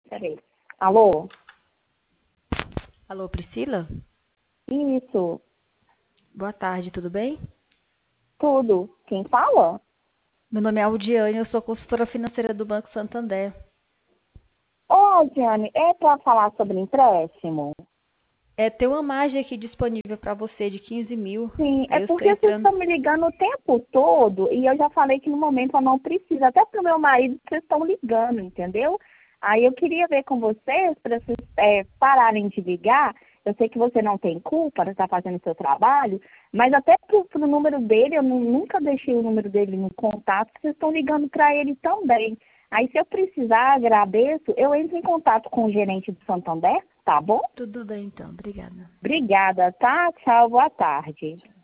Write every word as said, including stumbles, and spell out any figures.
Peraí. Alô? Alô, Priscila? Isso, Boa tarde, tudo bem? tudo. Quem fala? Meu nome é Aldiane, eu sou consultora financeira do Banco Santander. Ô, Diane, é para falar sobre empréstimo? É, tem uma margem aqui disponível para você de quinze mil. Sim, é Aí eu estou porque vocês entrando. estão me ligando o tempo todo e eu já falei que no momento eu não preciso. Até pro meu marido vocês estão ligando, entendeu? Aí eu queria ver com vocês para vocês é, pararem de ligar. Eu sei que você não tem culpa de estar fazendo o seu trabalho, mas até pro, pro número dele, eu nu- nunca deixei o número dele no contato, vocês estão ligando para ele também. Aí se eu precisar, agradeço, eu entro em contato com o gerente do Santander, tá bom? Tudo bem, então. Obrigada. Obrigada, tá? Tchau, boa tarde.